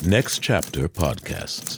Next Chapter Podcasts.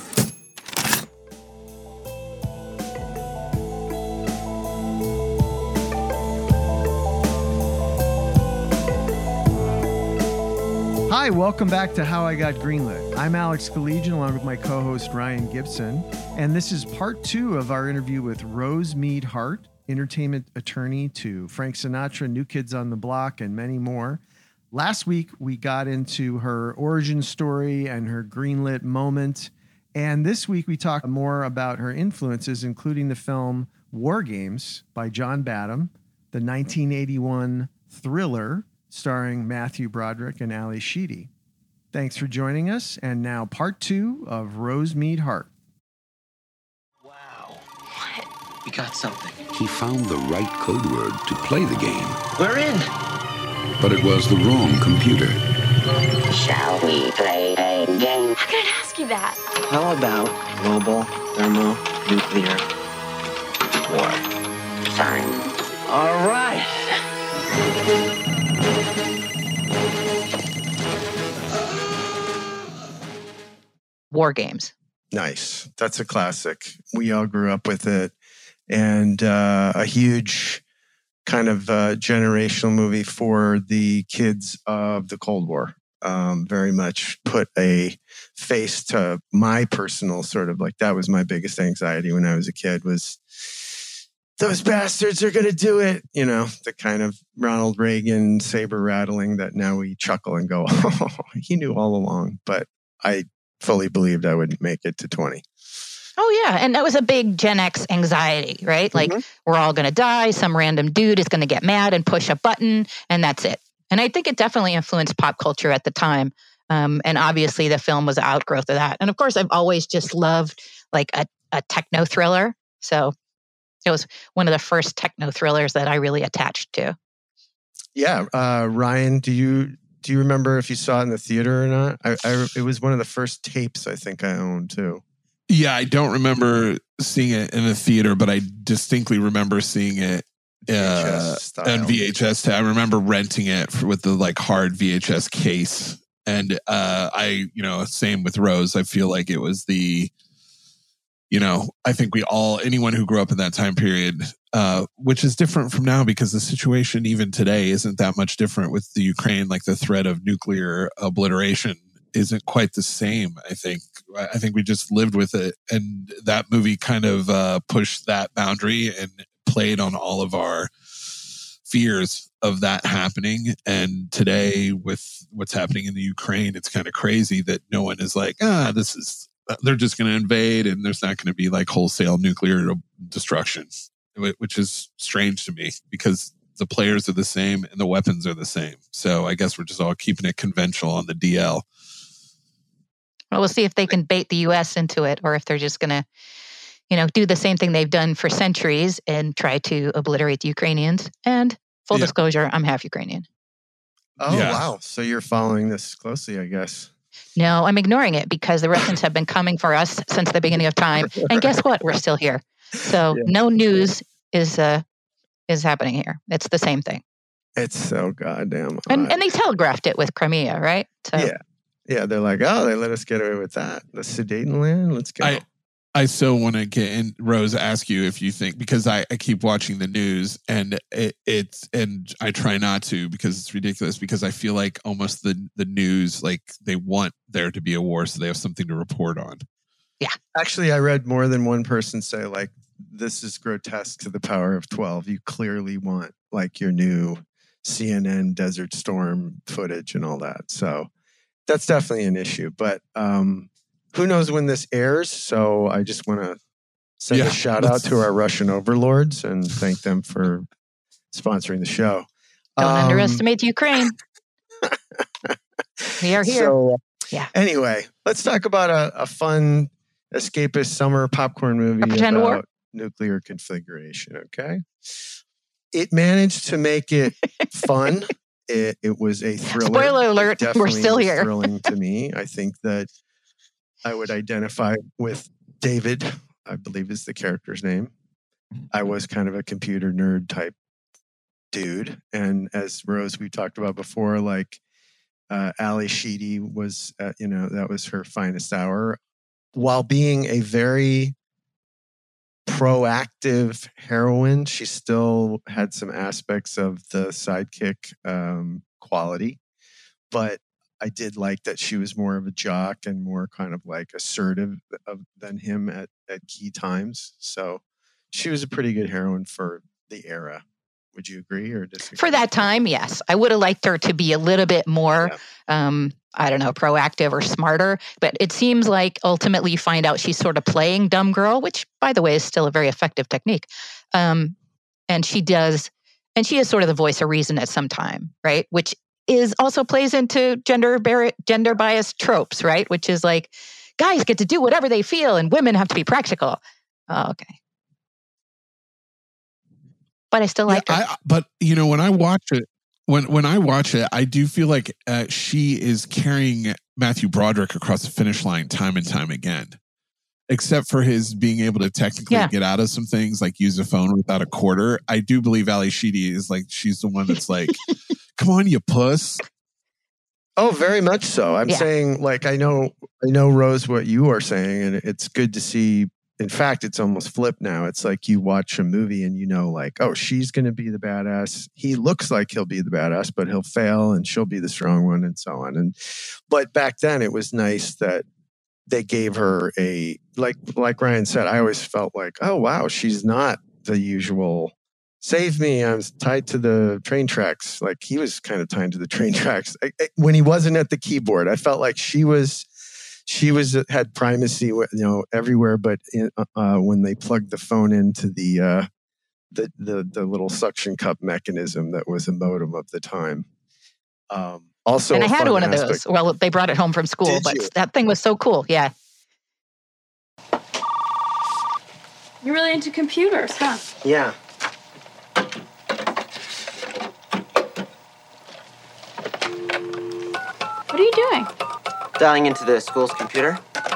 Hi, welcome back to How I Got Greenlit. I'm Alex Collegian along with my co-host Ryan Gibson, and this is part 2 of our interview with Rose Mead Hart, entertainment attorney to Frank Sinatra, New Kids on the Block, and many more. Last week, we got into her origin story and her greenlit moment, and this week we talked more about her influences, including the film War Games by John Badham, the 1981 thriller starring Matthew Broderick and Ali Sheedy. Thanks for joining us. And now part 2 of Rose Mead Hart. Wow. What? We got something. He found the right code word to play the game. We're in. But it was the wrong computer. Shall we play a game? How could I ask you that? How about global thermonuclear war? Fine. All right. War Games. Nice. That's a classic. We all grew up with it. And a huge kind of generational movie for the kids of the Cold War. Very much put a face to my personal sort of like, that was my biggest anxiety when I was a kid was those bastards are going to do it. You know, the kind of Ronald Reagan saber rattling that now we chuckle and go, oh, he knew all along. But I fully believed I wouldn't make it to 20. Oh, yeah. And that was a big Gen X anxiety, right? Like, we're all going to die. Some random dude is going to get mad and push a button, and that's it. And I think it definitely influenced pop culture at the time. And obviously, the film was an outgrowth of that. And of course, I've always just loved like a techno thriller. So it was one of the first techno thrillers that I really attached to. Yeah. Ryan, do you remember if you saw it in the theater or not? It was one of the first tapes I think I owned too. Yeah, I don't remember seeing it in the theater, but I distinctly remember seeing it on VHS. I remember renting it with the like hard VHS case. And same with Rose. I feel like it was I think anyone who grew up in that time period, which is different from now because the situation even today isn't that much different with the Ukraine, like the threat of nuclear obliteration isn't quite the same. I think we just lived with it. And that movie kind of pushed that boundary and played on all of our fears of that happening. And today with what's happening in the Ukraine, it's kind of crazy that no one is like, they're just going to invade and there's not going to be like wholesale nuclear destruction, which is strange to me because the players are the same and the weapons are the same. So I guess we're just all keeping it conventional on the DL. Well, we'll see if they can bait the U.S. into it or if they're just going to, do the same thing they've done for centuries and try to obliterate the Ukrainians. And full disclosure, I'm half Ukrainian. Oh, yeah. Wow. So you're following this closely, I guess. No, I'm ignoring it because the Russians have been coming for us since the beginning of time. And guess what? We're still here. So no news is happening here. It's the same thing. It's so goddamn odd. And they telegraphed it with Crimea, right? So yeah, they're like, oh, they let us get away with that. The Sudetenland, let's go. I so want to get in, Rose, ask you if you think, because I keep watching the news and and I try not to because it's ridiculous because I feel like almost the news, like they want there to be a war so they have something to report on. Yeah. Actually, I read more than one person say like, this is grotesque to the power of 12. You clearly want like your new CNN Desert Storm footage and all that. So that's definitely an issue, but who knows when this airs? So I just want to send a shout out to our Russian overlords and thank them for sponsoring the show. Don't underestimate Ukraine. We are here. So, anyway, let's talk about a fun escapist summer popcorn movie about nuclear configuration. Okay. It managed to make it fun. It was a thriller. Spoiler alert, we're still here. Thrilling to me. I think that I would identify with David, I believe is the character's name. I was kind of a computer nerd type dude. And as Rose, we talked about before, like Ali Sheedy was, that was her finest hour, while being a very proactive heroine. She still had some aspects of the sidekick quality, but I did like that she was more of a jock and more kind of like assertive than him at key times. So she was a pretty good heroine for the era. Would you agree or disagree? For that time, yes. I would have liked her to be a little bit more, proactive or smarter. But it seems like ultimately you find out she's sort of playing dumb girl, which, by the way, is still a very effective technique. And she is sort of the voice of reason at some time, right? Which is also plays into gender biased tropes, right? Which is like, guys get to do whatever they feel and women have to be practical. Oh, okay. But I still like her. But when I watch it, I do feel like she is carrying Matthew Broderick across the finish line time and time again, except for his being able to technically get out of some things, like use a phone without a quarter. I do believe Ali Sheedy is like, she's the one that's like, come on, you puss. Oh, very much so. I'm saying, like, I know, Rose, what you are saying, and it's good to see. In fact, it's almost flipped now. It's like you watch a movie and like, oh, she's going to be the badass. He looks like he'll be the badass, but he'll fail and she'll be the strong one and so on. But back then it was nice that they gave her like Ryan said, I always felt like, oh, wow, she's not the usual, save me, I'm tied to the train tracks. Like he was kind of tied to the train tracks. When he wasn't at the keyboard, I felt like she had primacy, everywhere, but when they plugged the phone into the little suction cup mechanism that was a modem of the time. Also, and I had one of those. Well, they brought it home from school, that thing was so cool. Yeah. You're really into computers, huh? Yeah. What are you doing? Dialing into the school's computer.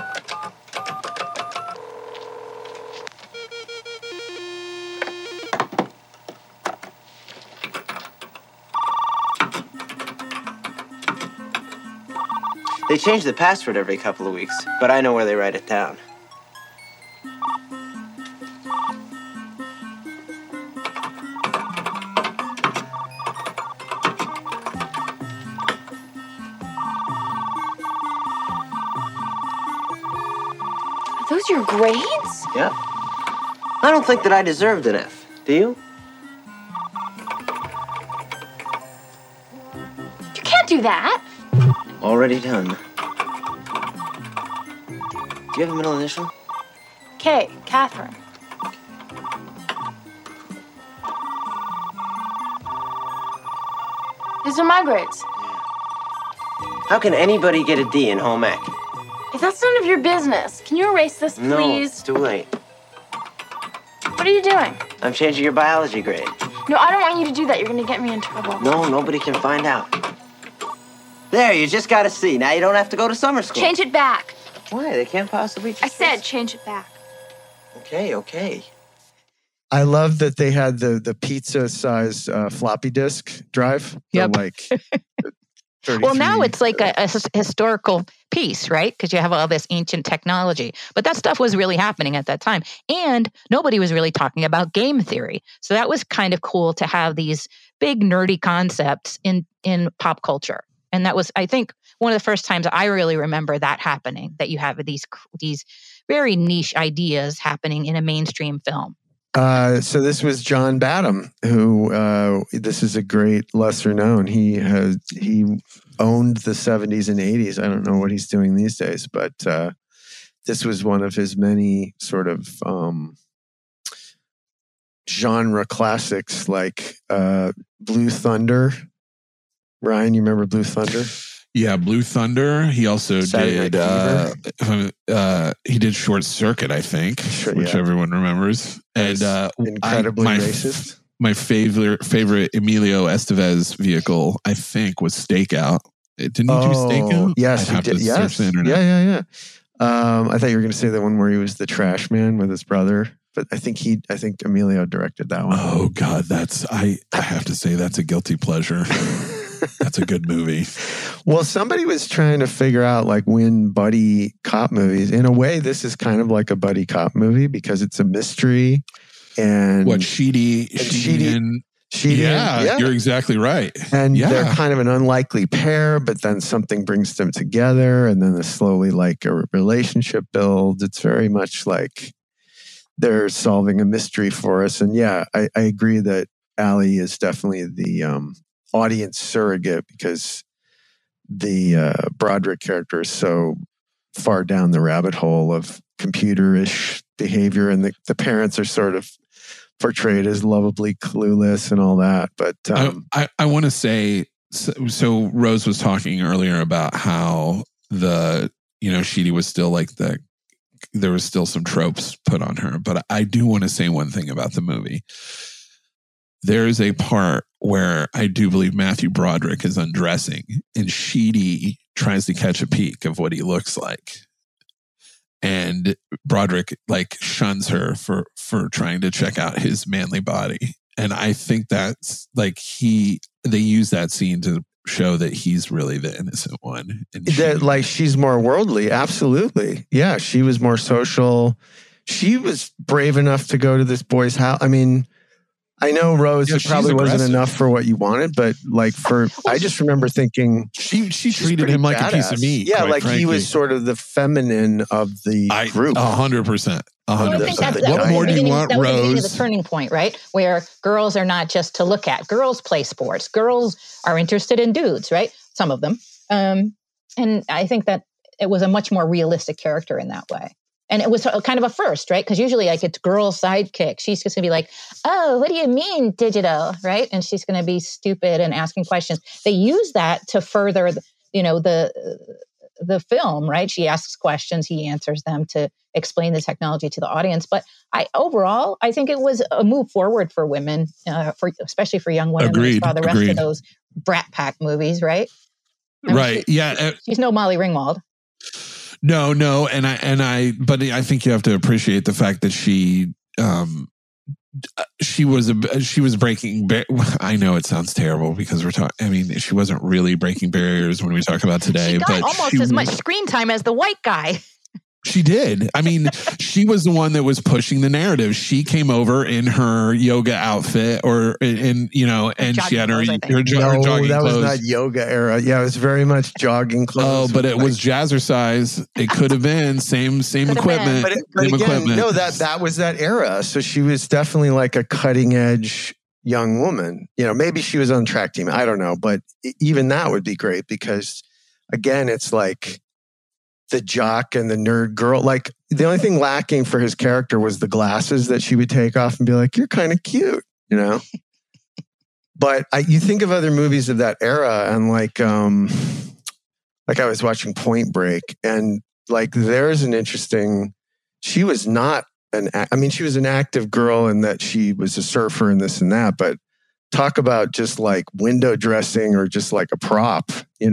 They change the password every couple of weeks, but I know where they write it down. Those your grades? Yeah. I don't think that I deserved an F. Do you? You can't do that. Already done. Do you have a middle initial? K, Catherine. These are my grades. How can anybody get a D in home ec? If that's none of your business, can you erase this, please? No, it's too late. What are you doing? I'm changing your biology grade. No, I don't want you to do that. You're going to get me in trouble. No, nobody can find out. There, you just got a C. Now you don't have to go to summer school. Change it back. Why? They can't possibly... I said change it back. Okay. I love that they had the pizza-size floppy disk drive. Yep. Well, now it's like a historical piece, right? Because you have all this ancient technology. But that stuff was really happening at that time. And nobody was really talking about game theory. So that was kind of cool to have these big nerdy concepts in pop culture. And that was, I think, one of the first times I really remember that happening, that you have these very niche ideas happening in a mainstream film. So this was John Badham, who this is a great lesser known. He owned the 70s and 80s. I don't know what he's doing these days, but this was one of his many sort of genre classics, like Blue Thunder. Ryan, you remember Blue Thunder? Yeah, Blue Thunder. He also did he did Short Circuit, I think, which everyone remembers. And incredibly racist. My favorite Emilio Estevez vehicle, I think, was Stakeout. Didn't he do Stakeout? Yes, he did. Yes. Yeah. I thought you were going to say the one where he was the trash man with his brother. But I think Emilio directed that one. Oh God, I have to say that's a guilty pleasure. That's a good movie. Well, somebody was trying to figure out like when buddy cop movies. In a way, this is kind of like a buddy cop movie because it's a mystery. And What, Sheedy yeah, you're exactly right. And they're kind of an unlikely pair, but then something brings them together, and then slowly like a relationship builds. It's very much like they're solving a mystery for us. And yeah, I agree that Allie is definitely the audience surrogate because the Broderick character is so far down the rabbit hole of computerish behavior, and the parents are sort of portrayed as lovably clueless and all that. But I want to say, so Rose was talking earlier about how Sheedy was still like there was still some tropes put on her. But I do want to say one thing about the movie. There's a part where I do believe Matthew Broderick is undressing and Sheedy tries to catch a peek of what he looks like. And Broderick like shuns her for trying to check out his manly body. And I think that's like they use that scene to show that he's really the innocent one. And she's more worldly. Absolutely. Yeah. She was more social. She was brave enough to go to this boy's house. I mean, I know, Rose, it probably wasn't enough for what you wanted, but like I just remember thinking she treated him like a piece of meat. Yeah, like frankly. He was sort of the feminine of the group. 100%. 100%. What more do you want, Rose? That was the beginning of Rose? the turning point, right? Where girls are not just to look at. Girls play sports. Girls are interested in dudes, right? Some of them. And I think that it was a much more realistic character in that way. And it was kind of a first, right? Because usually like it's girl sidekick. She's just going to be like, oh, what do you mean digital, right? And she's going to be stupid and asking questions. They use that to further, the film, right? She asks questions, he answers them to explain the technology to the audience. But overall, I think it was a move forward for women, especially for young women. Agreed. We saw the rest of those Brat Pack movies, right? Right. She's no Molly Ringwald. No, but I think you have to appreciate the fact that she was breaking. I know it sounds terrible because we're talking. I mean, she wasn't really breaking barriers when we talk about today. She got but almost as much screen time as the white guy. She did. I mean, she was the one that was pushing the narrative. She came over in her yoga outfit, and she had her jogging clothes. That was not yoga era. Yeah, it was very much jogging clothes. Oh, but it was jazzercise. It could have been same equipment. But again, no, that was that era. So she was definitely like a cutting edge young woman. Maybe she was on track team. I don't know, but even that would be great because, again, it's like the jock and the nerd girl. Like the only thing lacking for his character was the glasses that she would take off and be like, "You're kind of cute," But you think of other movies of that era, and like I was watching Point Break, and like there's an interesting. She was not she was an active girl in that she was a surfer and this and that, but talk about just like window dressing or just like a prop,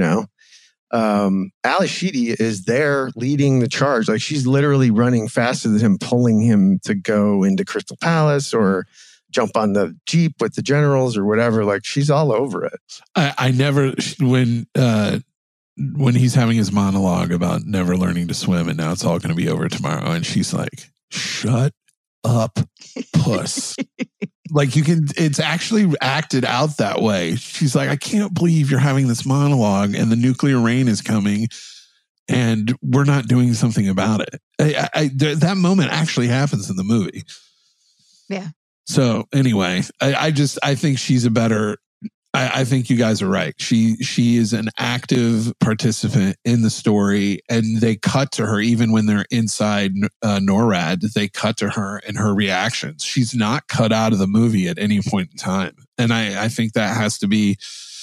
Ally Sheedy is there leading the charge. Like she's literally running faster than him, pulling him to go into Crystal Palace or jump on the Jeep with the generals or whatever. Like she's all over it. I never, when he's having his monologue about never learning to swim and now it's all going to be over tomorrow. And she's like, shut up, puss. Like it's actually acted out that way. She's like, I can't believe you're having this monologue and the nuclear rain is coming and we're not doing something about it. That moment actually happens in the movie. Yeah. So anyway, I think she's a better, I think you guys are right. She is an active participant in the story, and they cut to her even when they're inside NORAD. They cut to her and her reactions. She's not cut out of the movie at any point in time, and I think that has to be,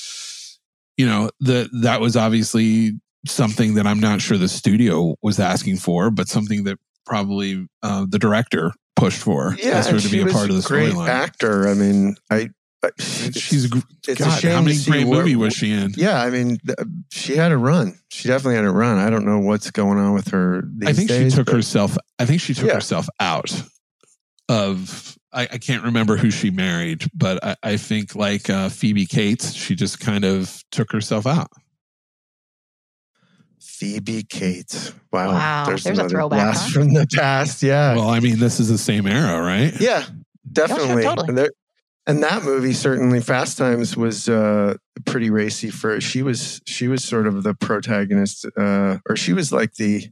that was obviously something that I'm not sure the studio was asking for, but something that probably the director pushed for. Yeah, her to be a part of the storyline. Great actor. I mean, she's it's God, a shame how many great movies was she in? Yeah, I mean, she had a run. She definitely had a run. I don't know what's going on with her these days. She took herself. I think she took herself out of I can't remember who she married, but I think like Phoebe Cates, she just kind of took herself out. Phoebe Cates. Wow. Wow, there's a another throwback, blast huh? from the past. Yeah. Well, I mean, this is the same era, right? Yeah, definitely. Yeah, sure, totally. And that movie, certainly Fast Times, was pretty racy for, she was sort of the protagonist, or she was like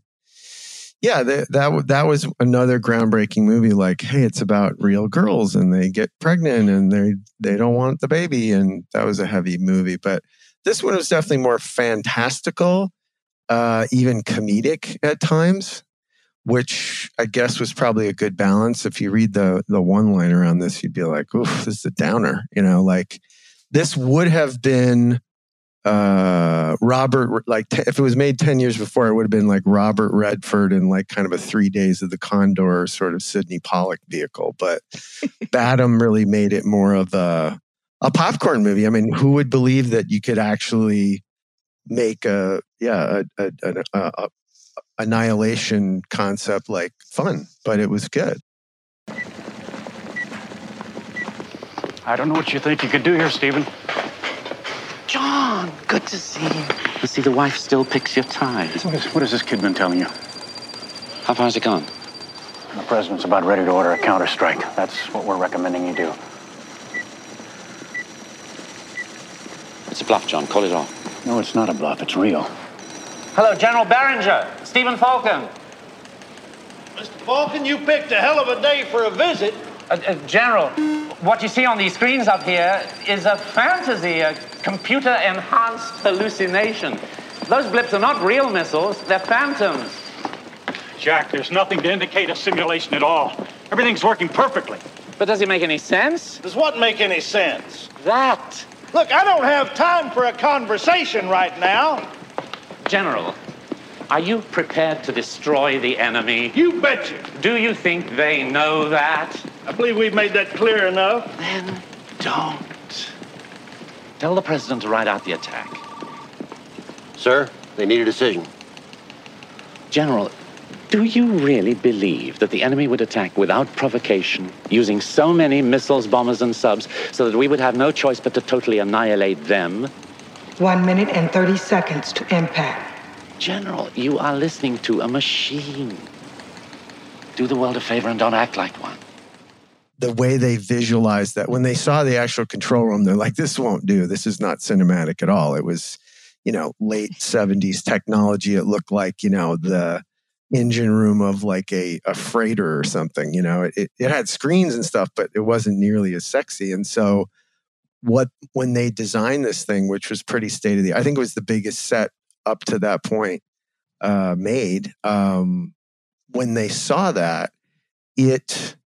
that was another groundbreaking movie. Like, hey, it's about real girls and they get pregnant and they don't want the baby. And that was a heavy movie. But this one was definitely more fantastical, even comedic at times, which I guess was probably a good balance. If you read the one-liner on this, you'd be like, oof, this is a downer. You know, like this would have been Robert, like if it was made 10 years before, it would have been like Robert Redford in like kind of a 3 Days of the Condor sort of Sidney Pollack vehicle. But Badham really made it more of a popcorn movie. I mean, who would believe that you could actually make an annihilation concept like fun? But it was good. I don't know what you think you could do here, Stephen. John, good to see you. I see the wife still picks your ties. What has this kid been telling you? How far's it gone? The president's about ready to order a counterstrike. That's what we're recommending you do. It's a bluff, John. Call it off. No, it's not a bluff. It's real. Hello, General Barringer. Stephen Falcon. Mr. Falcon, you picked a hell of a day for a visit. General, what you see on these screens up here is a fantasy, a computer-enhanced hallucination. Those blips are not real missiles, they're phantoms. Jack, there's nothing to indicate a simulation at all. Everything's working perfectly. But does it make any sense? Does what make any sense? That. Look, I don't have time for a conversation right now. General, are you prepared to destroy the enemy? You betcha. Do you think they know that? I believe we've made that clear enough. Then don't. Tell the president to ride out the attack. Sir, they need a decision. General, do you really believe that the enemy would attack without provocation, using so many missiles, bombers, and subs, so that we would have no choice but to totally annihilate them? 1 minute and 30 seconds to impact. General, you are listening to a machine. Do the world a favor and don't act like one. The way they visualized that, when they saw the actual control room, they're like, this won't do. This is not cinematic at all. It was, late 70s technology. It looked like, the engine room of like a freighter or something. It had screens and stuff, but it wasn't nearly as sexy. And so when they designed this thing, which was pretty state of the art, I think it was the biggest set up to that point made. When they saw that, it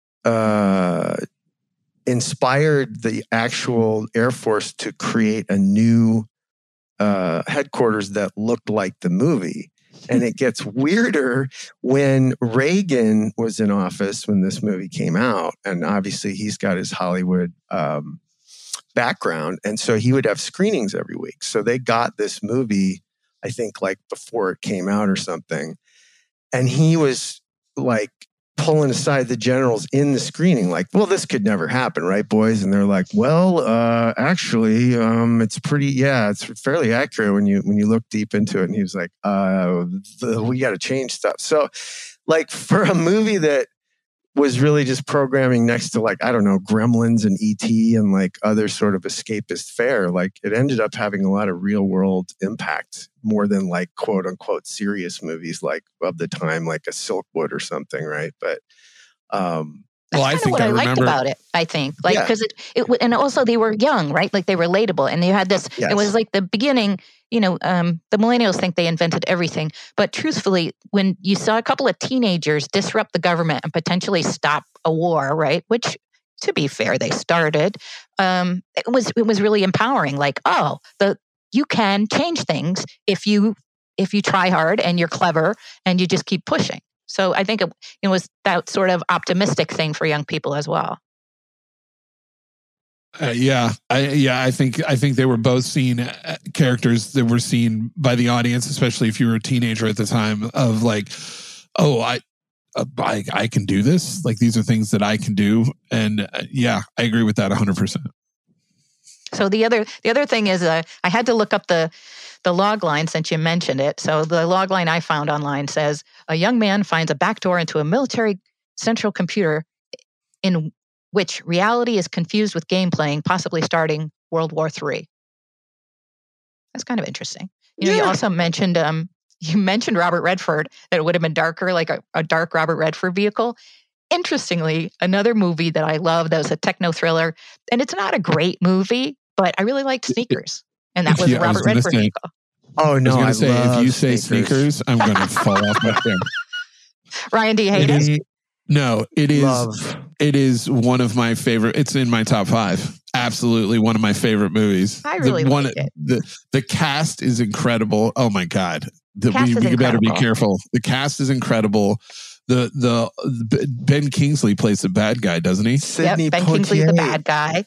inspired the actual Air Force to create a new headquarters that looked like the movie. And it gets weirder when Reagan was in office when this movie came out. And obviously he's got his Hollywood background. And so he would have screenings every week. So they got this movie, I think like before it came out or something. And he was like pulling aside the generals in the screening, like, well, this could never happen, right, boys? And they're like, well, actually, it's it's fairly accurate when you look deep into it. And he was like, we got to change stuff. So like for a movie that was really just programming next to like, I don't know, Gremlins and E.T. and like other sort of escapist fare, like it ended up having a lot of real world impact more than like quote unquote serious movies like of the time, like a Silkwood or something. Right. But, well, I think what I liked about it, I think, like, because and also they were young, right? Like they were relatable, and you had this. Yes. It was like the beginning. The millennials think they invented everything, but truthfully, when you saw a couple of teenagers disrupt the government and potentially stop a war, right? Which, to be fair, they started. It was really empowering. Like, you can change things if you try hard and you're clever and you just keep pushing. So I think it was that sort of optimistic thing for young people as well. I think they were both seen characters that were seen by the audience, especially if you were a teenager at the time, of like, I can do this. Like, these are things that I can do. And yeah, I agree with that 100%. So the other thing is I had to look up the log line since you mentioned it. So the log line I found online says a young man finds a backdoor into a military central computer in which reality is confused with game playing, possibly starting World War III. That's kind of interesting. You also mentioned Robert Redford, that it would have been darker, like a dark Robert Redford vehicle. Interestingly, another movie that I love that was a techno thriller, and it's not a great movie, but I really liked Sneakers, and that was a Robert Redford vehicle. Oh no! I was going to say, if you say Sneakers, I'm going to fall off my chair. Ryan, do you hate it? No, it is. It is one of my favorite. It's in my top 5. Absolutely, one of my favorite movies. I really like it. The cast is incredible. Oh my god! We better be careful. The cast is incredible. The Ben Kingsley plays the bad guy, doesn't he? Ben Kingsley's the bad guy.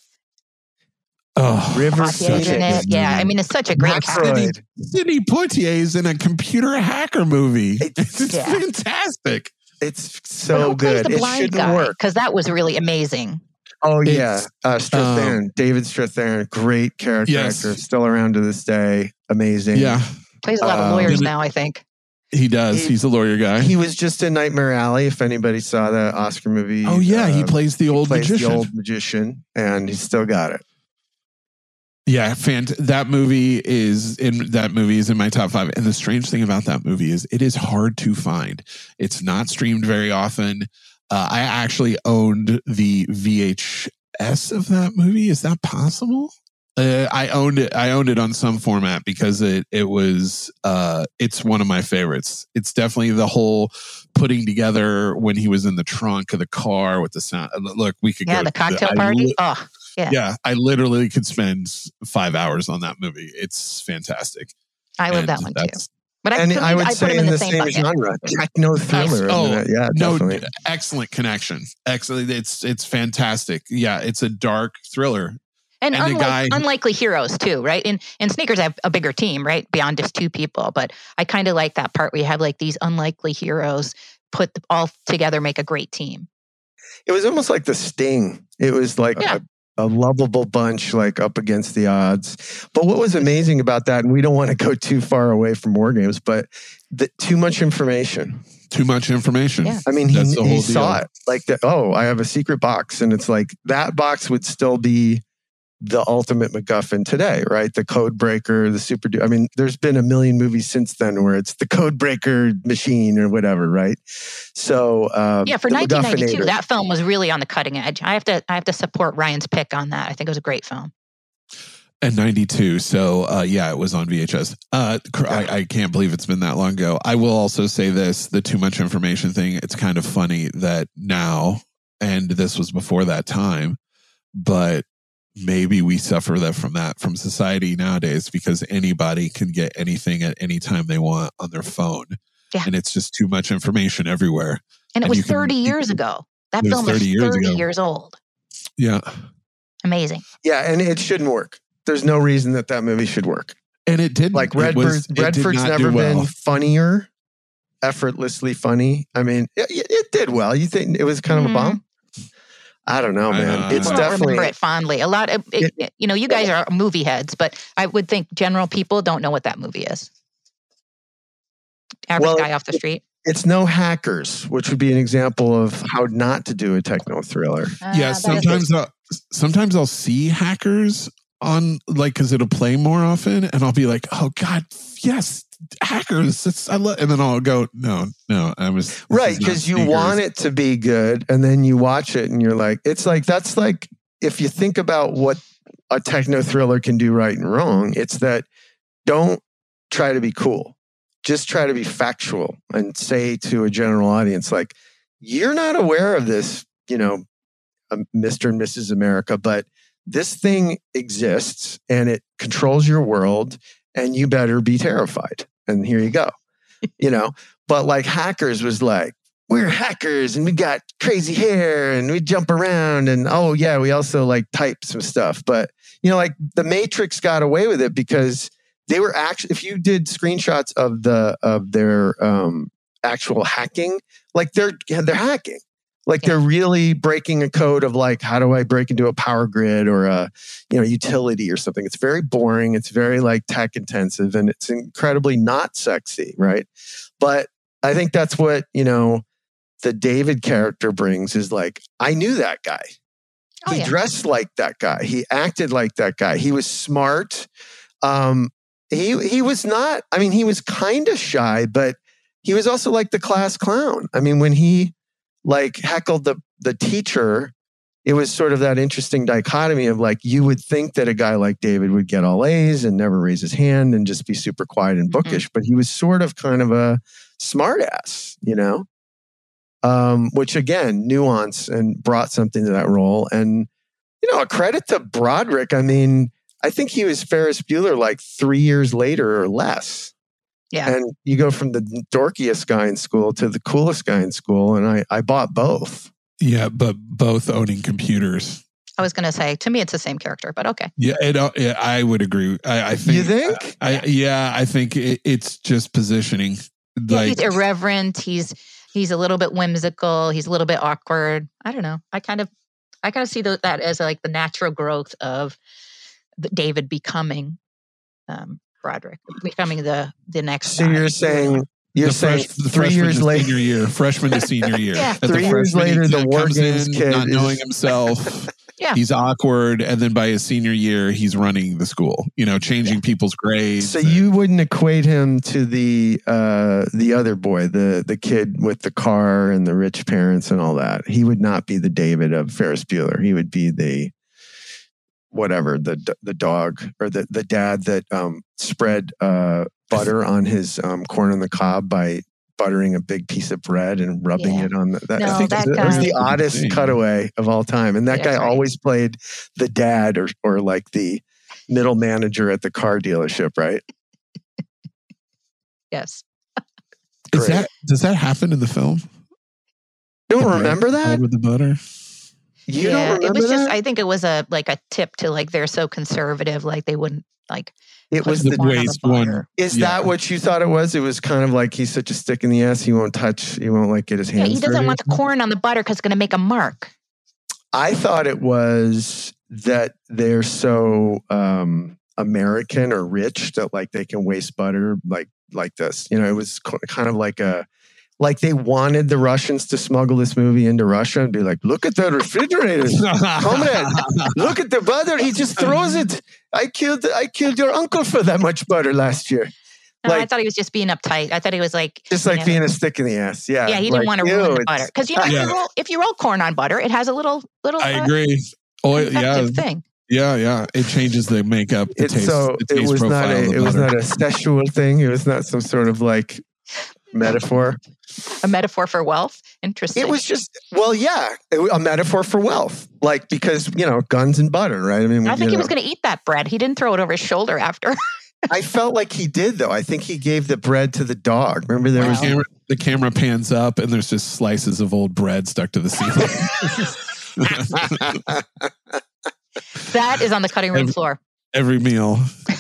Oh, River in it. Yeah, I mean, it's such a great cast. Sidney Poitier is in a computer hacker movie. It's fantastic. It's so good. The blind guy, work because that was really amazing. Oh yeah, Strathairn, David Strathairn, great character actor, still around to this day. Amazing. Yeah, plays a lot of lawyers now, I think. He does. He's a lawyer guy. He was just in Nightmare Alley. If anybody saw that Oscar movie. Oh yeah, he plays the old magician. And he's still got it. Yeah, that movie is in my top 5. And the strange thing about that movie is it is hard to find. It's not streamed very often. I actually owned the VHS of that movie. Is that possible? I owned it on some format because it's one of my favorites. It's definitely the whole putting together when he was in the trunk of the car with the sound. Look, we could go the cocktail party. Yeah, I literally could spend 5 hours on that movie. It's fantastic. I love that one too. But I would say in the same genre, techno thriller. Definitely. Excellent connection. Excellent. It's fantastic. Yeah, it's a dark thriller. And unlikely heroes too, right? In Sneakers, I have a bigger team, right? Beyond just 2 people. But I kind of like that part where you have like these unlikely heroes put all together, make a great team. It was almost like The Sting. It was like a lovable bunch, like up against the odds. But what was amazing about that, and we don't want to go too far away from war games, but too much information. Too much information. Yeah. I mean, he saw it like that. Oh, I have a secret box, and it's like that box would still be the ultimate MacGuffin today, right? The code breaker, the super. I mean, there's been a million movies since then where it's the code breaker machine or whatever, right? So for 1992, that film was really on the cutting edge. I have to support Ryan's pick on that. I think it was a great film. And 92, so it was on VHS. I can't believe it's been that long ago. I will also say this: the too much information thing. It's kind of funny that now, and this was before that time, but maybe we suffer from society nowadays because anybody can get anything at any time they want on their phone. Yeah. And it's just too much information everywhere. And it was 30 years ago. That film is 30 years old. Yeah. Amazing. Yeah, and it shouldn't work. There's no reason that movie should work. And it didn't. Like Redford's never been funnier, effortlessly funny. I mean, it did well. You think it was kind of a bomb? I don't know, man. It's definitely. Remember it fondly. A lot of you guys are movie heads, but I would think general people don't know what that movie is. Average guy off the street. It's no Hackers, which would be an example of how not to do a techno thriller. Sometimes I'll see Hackers on because it'll play more often, and I'll be like, oh God, yes, Hackers. And then I'll go, no, I was right because you want it to be good, and then you watch it, and you're like, that's like if you think about what a techno thriller can do right and wrong, it's that don't try to be cool, just try to be factual and say to a general audience like, you're not aware of this, Mr. and Mrs. America, but this thing exists and it controls your world, and you better be terrified. And here you go, But like Hackers was like, we're hackers and we got crazy hair and we jump around and we also like type some stuff. But like the Matrix got away with it because they were actually, if you did screenshots of their actual hacking. Like they're hacking. Like they're really breaking a code of like, how do I break into a power grid or a, utility or something? It's very boring. It's very like tech intensive, and it's incredibly not sexy, right? But I think that's what, the David character brings is like, I knew that guy. He dressed like that guy. He acted like that guy. He was smart. He was not, he was kind of shy, but he was also like the class clown. I mean, when he like heckled the teacher, it was sort of that interesting dichotomy of like, you would think that a guy like David would get all A's and never raise his hand and just be super quiet and bookish, but he was sort of kind of a smart ass, which again, nuance and brought something to that role. And, a credit to Broderick. I mean, I think he was Ferris Bueller like 3 years later or less. Yeah. And you go from the dorkiest guy in school to the coolest guy in school. And I bought both. Yeah, but both owning computers. I was going to say, to me, it's the same character, but okay. Yeah, I would agree. I think. You think? I think it's just positioning. Yeah, he's irreverent. He's a little bit whimsical. He's a little bit awkward. I don't know. I kind of see that as like the natural growth of David becoming Broderick, becoming the next. So guy. you're saying 3 years later, freshman to senior year. Yeah. 3 years later, the War Games kid not knowing himself. Yeah. He's awkward, and then by his senior year, he's running the school. changing people's grades. So you wouldn't equate him to the other boy, the kid with the car and the rich parents and all that. He would not be the David of Ferris Bueller. He would be the whatever, the dog or the dad that spread butter on his corn on the cob by buttering a big piece of bread and rubbing it on that. No, I think that it was guy- the oddest cutaway of all time. And that guy always played the dad or like the middle manager at the car dealership, right? Yes. Does that happen in the film? You don't remember that? With the butter? You don't remember it was just, that? I think it was a tip to like, they're so conservative, like they wouldn't like. It was the waste one. Is that what you thought it was? It was kind of like he's such a stick in the ass. He won't like get his hands. Yeah, he doesn't want the corn on the butter because it's going to make a mark. I thought it was that they're so American or rich that like they can waste butter like this. It was kind of like they wanted the Russians to smuggle this movie into Russia and be like, look at the refrigerators. Comrade, look at the butter. He just throws it. I killed your uncle for that much butter last year. No, I thought he was just being uptight. I thought he was like... Just like being a stick in the ass. Yeah. Yeah, he didn't want to ruin the butter. Because, if you roll corn on butter, it has a little I agree. thing. Yeah. It changes the makeup, the taste profile. It was not a sexual thing. It was not some sort of like metaphor. A metaphor for wealth? Interesting. It was just, a metaphor for wealth. Like, because, guns and butter, right? I mean, I think he was going to eat that bread. He didn't throw it over his shoulder after. I felt like he did, though. I think he gave the bread to the dog. Remember there was... The camera pans up and there's just slices of old bread stuck to the ceiling. That is on the cutting room floor. Every meal.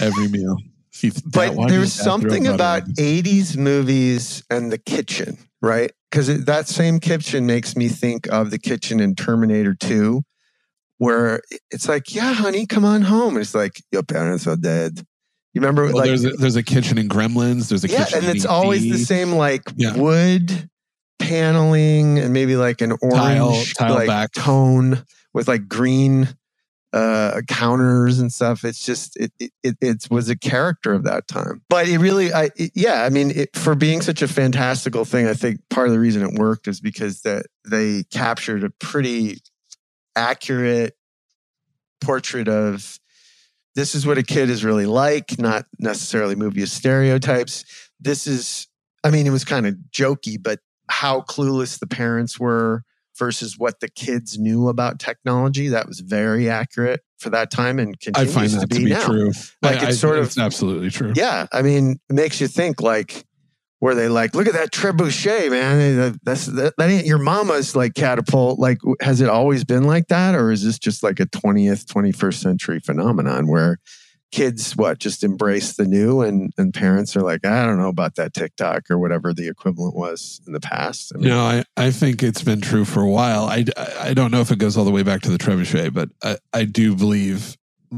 But there's something about 80s movies and the kitchen, right? Because that same kitchen makes me think of the kitchen in Terminator 2, where it's like, yeah, honey, come on home. It's like, your parents are dead. You remember? Well, there's a kitchen in Gremlins. There's a kitchen and it's in always E.T. the same, like wood paneling and maybe like an orange tile like back tone with like green counters and stuff. It's just it was a character of that time. But it really, for being such a fantastical thing, I think part of the reason it worked is because that they captured a pretty accurate portrait of this is what a kid is really like, not necessarily movie of stereotypes. This is, it was kind of jokey, but how clueless the parents were versus what the kids knew about technology. That was very accurate for that time and continues I find that to be now. true. Like it's absolutely true. Yeah. It makes you think like, were they like, look at that trebuchet, man. That ain't your mama's like catapult. Like, has it always been like that? Or is this just like a 20th, 21st century phenomenon where kids, just embrace the new, and parents are like, I don't know about that TikTok or whatever the equivalent was in the past. I mean, no, I think it's been true for a while. I don't know if it goes all the way back to the trebuchet, but I do believe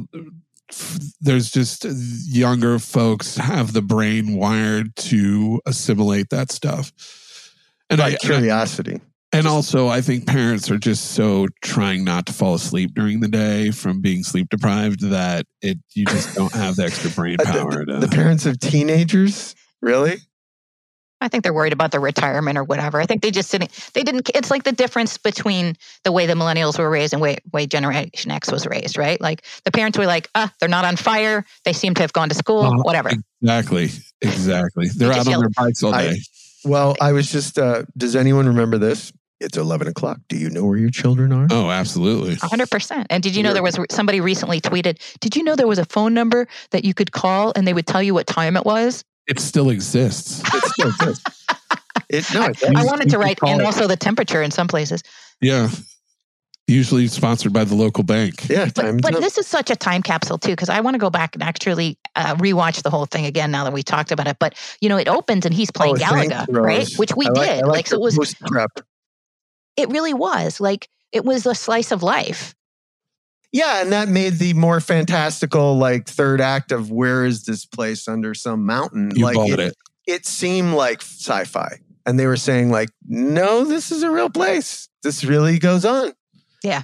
there's just younger folks have the brain wired to assimilate that stuff. And curiosity. And also, I think parents are just so trying not to fall asleep during the day from being sleep deprived that you just don't have the extra brain power. The parents of teenagers? Really? I think they're worried about their retirement or whatever. I think they didn't, it's like the difference between the way the millennials were raised and way Generation X was raised, right? Like the parents were like, they're not on fire. They seem to have gone to school, whatever. Exactly. They're out on their bikes all day. I was just, does anyone remember this? It's 11 o'clock. Do you know where your children are? Oh, absolutely. 100%. And did you know there was somebody recently tweeted, did you know there was a phone number that you could call and they would tell you what time it was? It still exists. It still exists. I wanted to write, and also the temperature in some places. Yeah. Usually sponsored by the local bank. Yeah. But this is such a time capsule too, because I want to go back and actually rewatch the whole thing again now that we talked about it. But, it opens and he's playing Galaga, right? Which we did. So it was prep. It really was it was a slice of life. Yeah, and that made the more fantastical third act of where is this place under some mountain? You bought it. It seemed like sci-fi, and they were saying no, this is a real place. This really goes on. Yeah,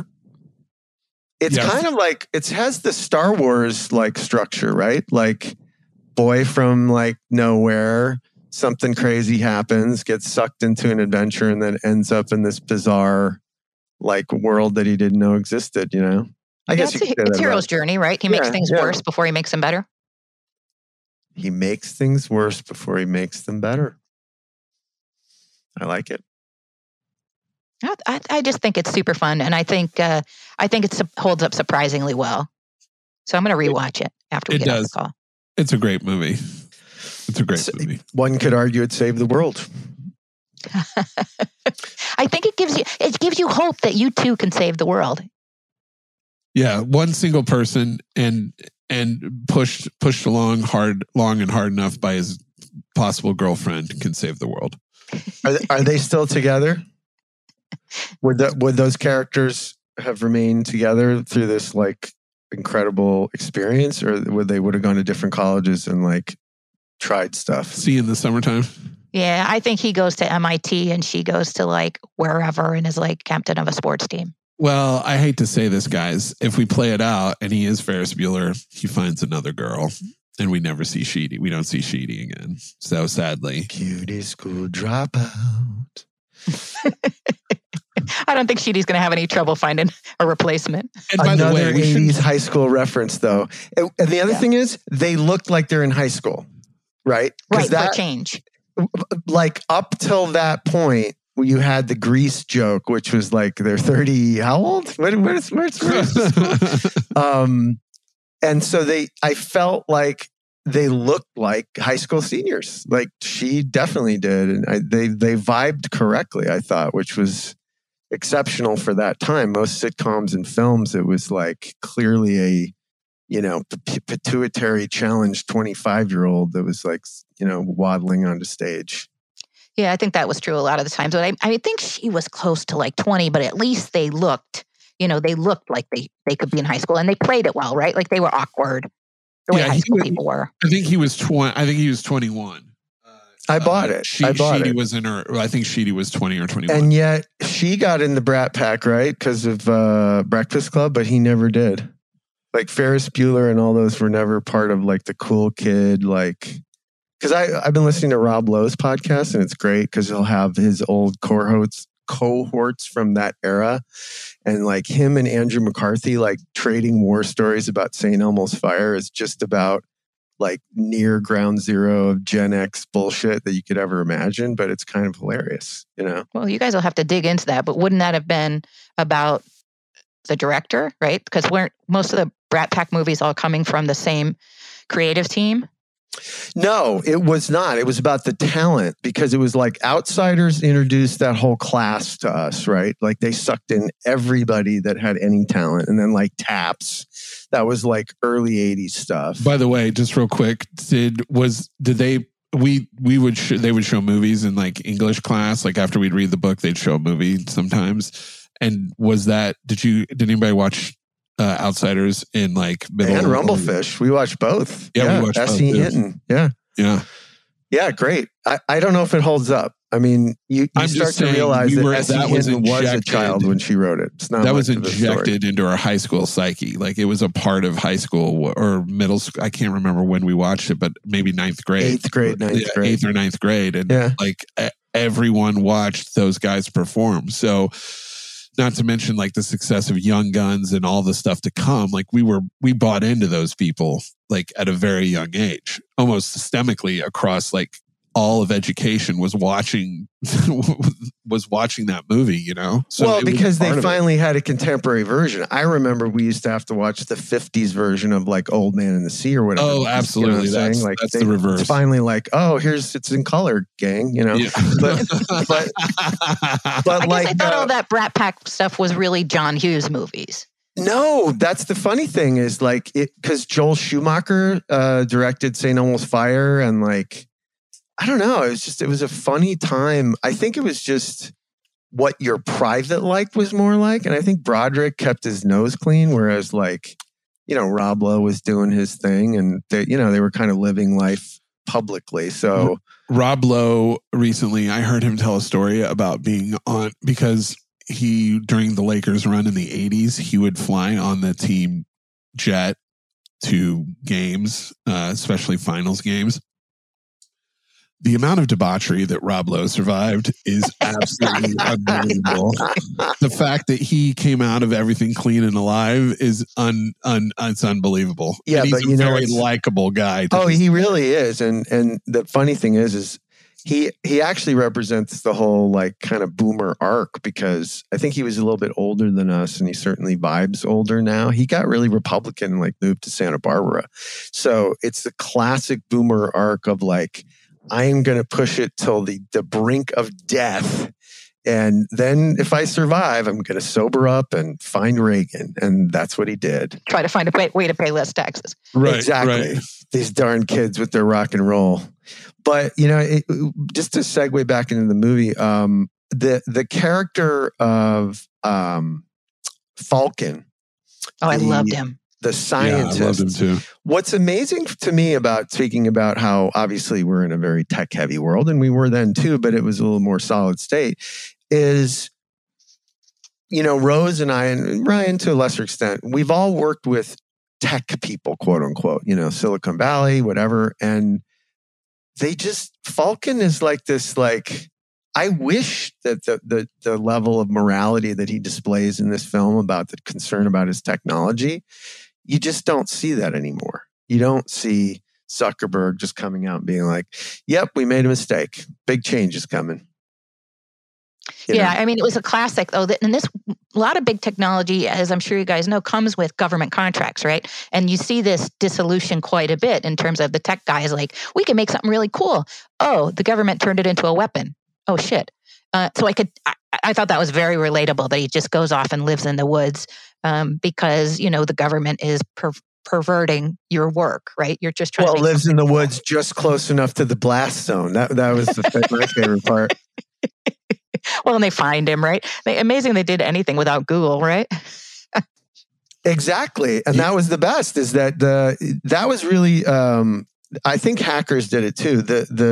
it's kind of it has the Star Wars structure, right? Boy from nowhere. Something crazy happens, gets sucked into an adventure, and then ends up in this bizarre, world that he didn't know existed. I guess it's hero's journey, right? He makes things worse before he makes them better. He makes things worse before he makes them better. I like it. I just think it's super fun, and I think it holds up surprisingly well. So I'm going to rewatch it after we get off the call. It's a great movie. It's a great movie. One could argue it saved the world. I think it gives you hope that you too can save the world. Yeah, one single person and pushed along long and hard enough by his possible girlfriend can save the world. Are they still together? Would those characters have remained together through this incredible experience, or would have gone to different colleges and tried stuff? See you in the summertime. Yeah, I think he goes to MIT and she goes to wherever and is captain of a sports team. Well, I hate to say this, guys. If we play it out and he is Ferris Bueller, he finds another girl and we never see Sheedy. We don't see Sheedy again. So sadly. Beauty school dropout. I don't think Sheedy's going to have any trouble finding a replacement. And by Another the way, 80s high school reference, though. And the other thing is, they look like they're in high school, right? Right, for change. Up till that point, you had the Grease joke, which was they're 30. How old? Where's and so I felt like they looked like high school seniors. She definitely did, and they vibed correctly, I thought, which was exceptional for that time. Most sitcoms and films, it was clearly a pituitary challenged 25-year-old that was waddling onto stage. Yeah, I think that was true a lot of the times. But I think she was close to 20, but at least they looked like they could be in high school, and they played it well, right? They were awkward the way high school people were. I think he was 20. I think he was 21. I bought it. Sheedy was in her. I think Sheedy was 20 or 21. And yet she got in the Brat Pack, right? Because of Breakfast Club, but he never did. Ferris Bueller and all those were never part of the cool kid. Because I've been listening to Rob Lowe's podcast, and it's great because he'll have his old cohorts from that era, and him and Andrew McCarthy trading war stories about St. Elmo's fire is just about near ground zero of Gen X bullshit that you could ever imagine, but it's kind of hilarious, Well, you guys will have to dig into that, but wouldn't that have been about the director, right? Because weren't most of the Brat Pack movies all coming from the same creative team? No, it was not. It was about the talent because it was like Outsiders introduced that whole class to us, right? Like they sucked in everybody that had any talent. And then like Taps, that was like early 80s stuff. By the way, just real quick, they would show movies in like English class. Like after we'd read the book, they'd show a movie sometimes. And did anybody watch Outsiders in like middle and Rumblefish? We watched both. Yeah, we watched S.E. both. Hinton. Yeah, great. I don't know if it holds up. I mean, you start to realize that S.E. Hinton was a child when she wrote it. It's not that was injected into our high school psyche. Like it was a part of high school or middle school. I can't remember when we watched it, but maybe ninth grade. 8th grade. 8th or 9th grade. And like everyone watched those guys perform. So not to mention like the success of Young Guns and all the stuff to come. Like we bought into those people like at a very young age, almost systemically across like all of education was watching that movie, you know? So well, because they finally had a contemporary version. I remember we used to have to watch the 50s version of like Old Man in the Sea or whatever. Oh, absolutely. You know what I'm saying? That's the reverse. It's finally like, it's in color, gang, you know? Yeah. But I like, guess I thought all that Brat Pack stuff was really John Hughes movies. No, that's the funny thing is like because Joel Schumacher directed St. Elmo's Fire and like, I don't know. It was a funny time. I think it was just what your private life was more like. And I think Broderick kept his nose clean, whereas like, you know, Rob Lowe was doing his thing and they were kind of living life publicly. So Rob Lowe recently, I heard him tell a story about being on because during the Lakers run in the 80s, he would fly on the team jet to games, especially finals games. The amount of debauchery that Rob Lowe survived is absolutely unbelievable. The fact that he came out of everything clean and alive is it's unbelievable. Yeah, and he's but a very likable guy. Oh, he really is. And the funny thing is he actually represents the whole like kind of boomer arc because I think he was a little bit older than us and he certainly vibes older now. He got really Republican and like moved to Santa Barbara. So it's the classic boomer arc of like, I am going to push it till the brink of death. And then if I survive, I'm going to sober up and find Reagan. And that's what he did. Try to find a way to pay less taxes. Right. Exactly. Right. These darn kids with their rock and roll. But, you know, just to segue back into the movie, the character of Falcon. Oh, I loved him. The scientist. Yeah, I loved him too. What's amazing to me about speaking about how obviously we're in a very tech heavy world and we were then too, but it was a little more solid state is, you know, Rose and I and Ryan to a lesser extent, we've all worked with tech people, quote unquote, you know, Silicon Valley, whatever. And Falcon is like this, like, I wish that the level of morality that he displays in this film about the concern about his technology, you just don't see that anymore. You don't see Zuckerberg just coming out and being like, yep, we made a mistake. Big change is coming. You know? I mean, it was a classic, though. And a lot of big technology, as I'm sure you guys know, comes with government contracts, right? And you see this dissolution quite a bit in terms of the tech guys like, we can make something really cool. Oh, the government turned it into a weapon. Oh, shit. So I thought that was very relatable that he just goes off and lives in the woods because, you know, the government is perverting your work, right? You're just trying to lives in the woods just close enough to the blast zone. That was my favorite part. Well, and they find him, right? Amazing they did anything without Google, right? Exactly. And that was the best is that that was really, I think hackers did it too.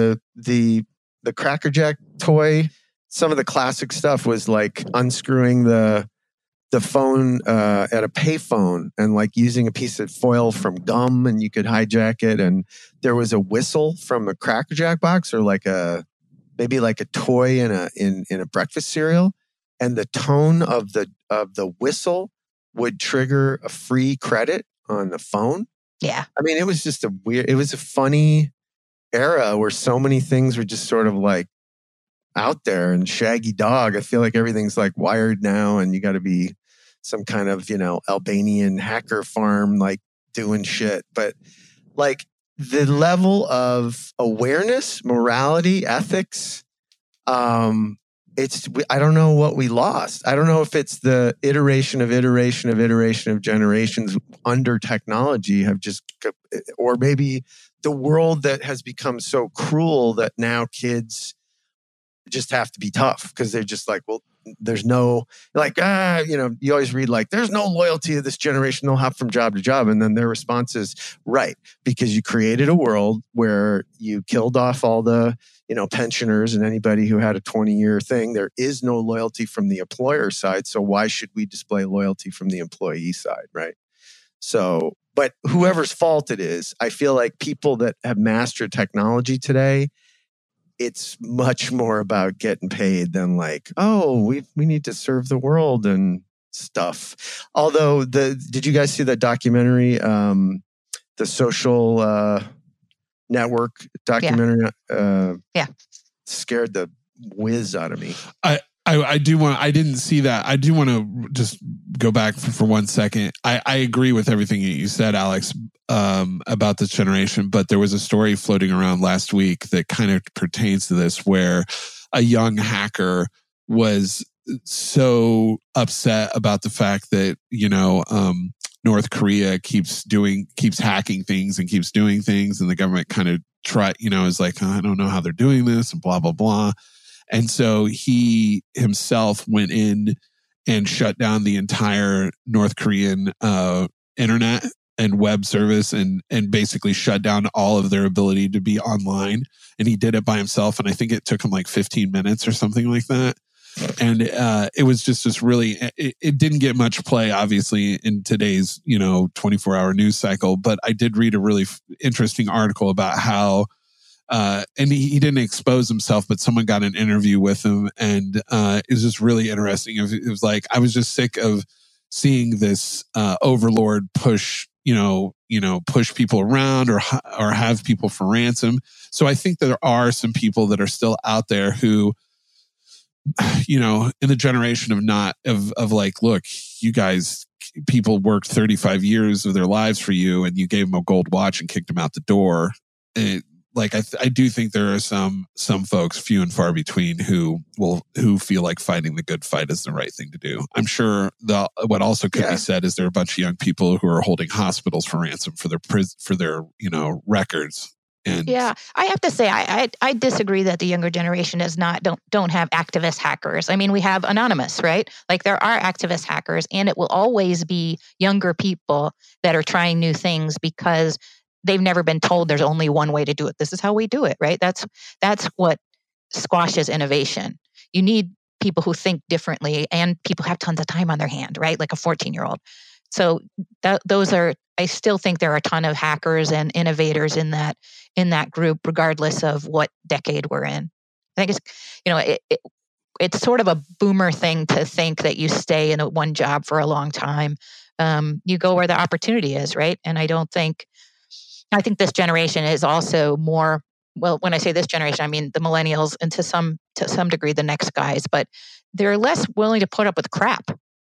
The Cracker Jack toy, some of the classic stuff was like unscrewing the phone at a payphone and like using a piece of foil from gum and you could hijack it. And there was a whistle from a Cracker Jack box or like maybe like a toy in a breakfast cereal. And the tone of the whistle would trigger a free credit on the phone. Yeah. I mean, it was just it was a funny era where so many things were just sort of like out there and Shaggy Dog. I feel like everything's like wired now and you got to be some kind of, you know, Albanian hacker farm, like doing shit. But like the level of awareness, morality, ethics, I don't know what we lost. I don't know if it's the iteration of generations under technology have just, or maybe the world that has become so cruel that now kids just have to be tough because they're just like, well, there's no, like, you always read like, there's no loyalty to this generation. They'll hop from job to job. And then their response is, right, because you created a world where you killed off all the, pensioners and anybody who had a 20-year thing. There is no loyalty from the employer side. So why should we display loyalty from the employee side, right? So, but whoever's fault it is, I feel like people that have mastered technology today, it's much more about getting paid than like, oh, we need to serve the world and stuff. Although did you guys see that documentary, the Social Network documentary? Yeah. Scared the whiz out of me. I didn't see that. I do want to just go back for 1 second. I agree with everything you said, Alex, about this generation, but there was a story floating around last week that kind of pertains to this, where a young hacker was so upset about the fact that, North Korea keeps hacking things and keeps doing things, and the government kind of is like, I don't know how they're doing this, and blah, blah, blah. And so he himself went in and shut down the entire North Korean internet and web service and basically shut down all of their ability to be online. And he did it by himself. And I think it took him like 15 minutes or something like that. And it was just this really, it didn't get much play, obviously, in today's, 24-hour news cycle. But I did read a really interesting article about how, and he didn't expose himself, but someone got an interview with him, and it was just really interesting. It was like, I was just sick of seeing this overlord push people around or have people for ransom. So I think there are some people that are still out there who, in the generation of like, look, you guys, people worked 35 years of their lives for you, and you gave them a gold watch and kicked them out the door. I do think there are some folks, few and far between, who feel like fighting the good fight is the right thing to do. I'm sure what also could be said is there are a bunch of young people who are holding hospitals for ransom for their records. And yeah, I have to say I disagree that the younger generation don't have activist hackers. I mean, we have Anonymous, right? Like, there are activist hackers, and it will always be younger people that are trying new things because they've never been told there's only one way to do it. This is how we do it, right? That's what squashes innovation. You need people who think differently, and people have tons of time on their hand, right? Like a 14-year-old. So I still think there are a ton of hackers and innovators in that group, regardless of what decade we're in. I think it's sort of a boomer thing to think that you stay in one job for a long time. You go where the opportunity is, right? And I think this generation is also more, well, when I say this generation, I mean the millennials and to some degree the next guys, but they're less willing to put up with crap.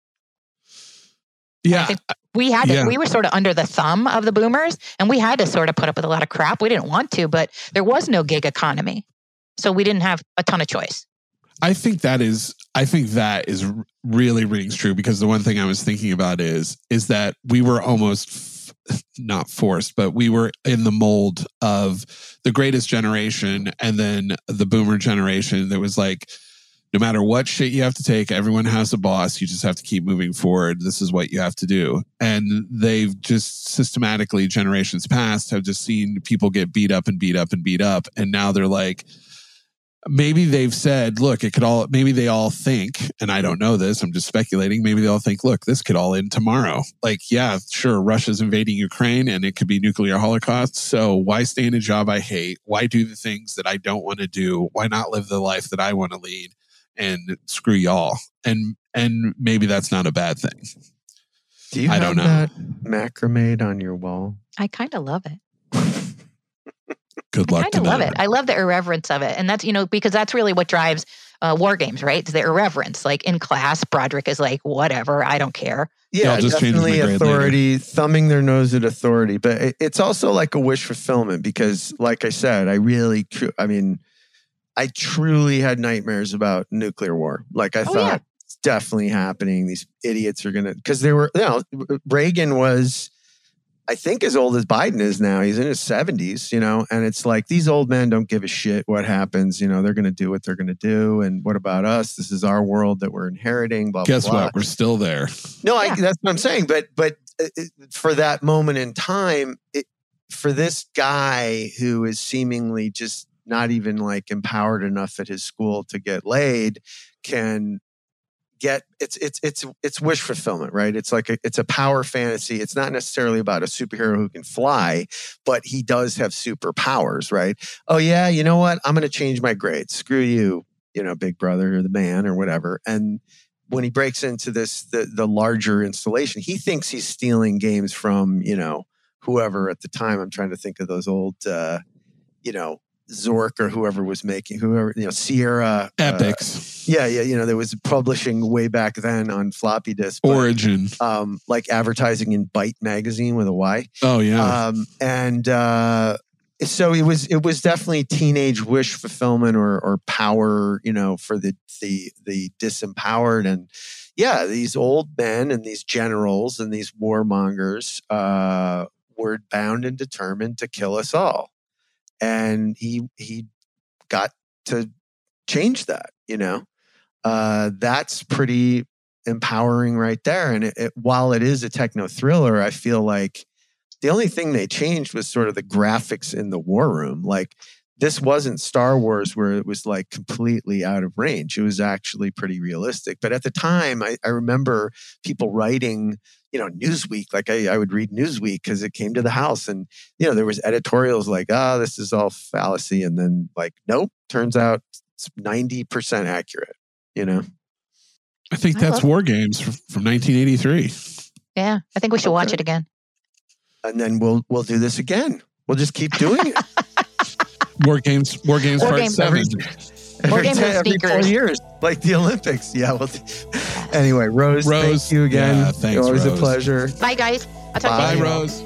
Yeah. I think we were sort of under the thumb of the boomers, and we had to sort of put up with a lot of crap. We didn't want to, but there was no gig economy. So we didn't have a ton of choice. I think that is really rings true, because the one thing I was thinking about is that we were almost not forced, but we were in the mold of the greatest generation and then the boomer generation that was like, no matter what shit you have to take, everyone has a boss. You just have to keep moving forward. This is what you have to do. And they've just systematically, generations past, have just seen people get beat up and beat up and beat up. And now they're like, maybe they've said, look, maybe they all think, and I don't know this, I'm just speculating, maybe they all think, look, this could all end tomorrow. Like, yeah, sure, Russia's invading Ukraine and it could be nuclear holocaust. So why stay in a job I hate? Why do the things that I don't want to do? Why not live the life that I want to lead? And screw y'all. And maybe that's not a bad thing. Do you have that macrame on your wall? I kind of love it. Good luck. I kind of love it. I love the irreverence of it. And that's, because that's really what drives war games, right? It's the irreverence. Like in class, Broderick is like, whatever, I don't care. Yeah, I'll just change my definitely grade authority, thumbing their nose at authority. But it's also like a wish fulfillment because, like I said, I truly had nightmares about nuclear war. Like I thought it's definitely happening. These idiots are going to, because they were, Reagan was, I think, as old as Biden is now. He's in his 70s, and it's like these old men don't give a shit what happens. They're going to do what they're going to do. And what about us? This is our world that we're inheriting. Blah, Guess blah, blah. what? We're still there. No, that's what I'm saying. But for that moment in time, for this guy who is seemingly just not even like empowered enough at his school to get laid, can get it's wish fulfillment, right? It's like it's a power fantasy. It's not necessarily about a superhero who can fly, but he does have superpowers, right? Oh yeah, you know what? I'm going to change my grades. Screw you, big brother or the man or whatever. And when he breaks into the larger installation, he thinks he's stealing games from whoever at the time. I'm trying to think of those old Zork or whoever was making, Sierra. Epics. There was publishing way back then on floppy disk. Origin. Like advertising in Byte magazine with a Y. Oh, yeah. So it was definitely teenage wish fulfillment or power, for the disempowered. And yeah, these old men and these generals and these warmongers were bound and determined to kill us all. And he got to change that, that's pretty empowering right there. And while it is a techno thriller, I feel like the only thing they changed was sort of the graphics in the war room. Like this wasn't Star Wars where it was like completely out of range. It was actually pretty realistic. But at the time, I remember people writing, Newsweek, like I would read Newsweek because it came to the house and, there was editorials like, this is all fallacy. And then like, nope, turns out it's 90% accurate, I think that's War Games from 1983. Yeah, I think we should watch it again. And then we'll do this again. We'll just keep doing it. War Games Part 7. Every 4 years, like the Olympics. Yeah. Well, anyway, Rose, thank you again. Yeah, thanks, always Rose. A pleasure. Bye, guys. I'll talk to you. Bye, Rose.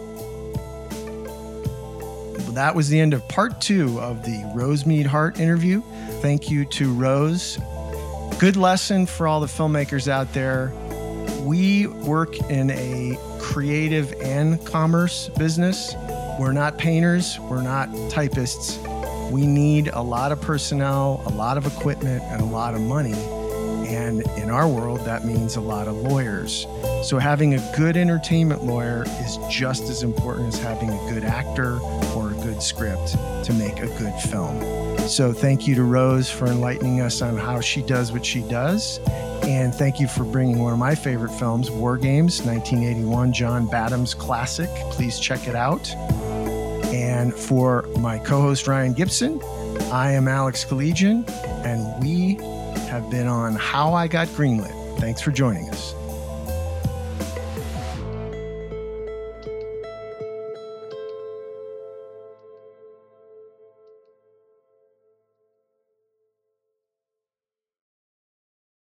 That was the end of part 2 of the Rosemead Hart interview. Thank you to Rose. Good lesson for all the filmmakers out there. We work in a creative and commerce business. We're not painters. We're not typists. We need a lot of personnel, a lot of equipment, and a lot of money. And in our world, that means a lot of lawyers. So having a good entertainment lawyer is just as important as having a good actor or a good script to make a good film. So thank you to Rose for enlightening us on how she does what she does. And thank you for bringing one of my favorite films, War Games, 1981, John Badham's classic. Please check it out. And for my co-host, Ryan Gibson, I am Alex Collegian, and we have been on How I Got Greenlit. Thanks for joining us.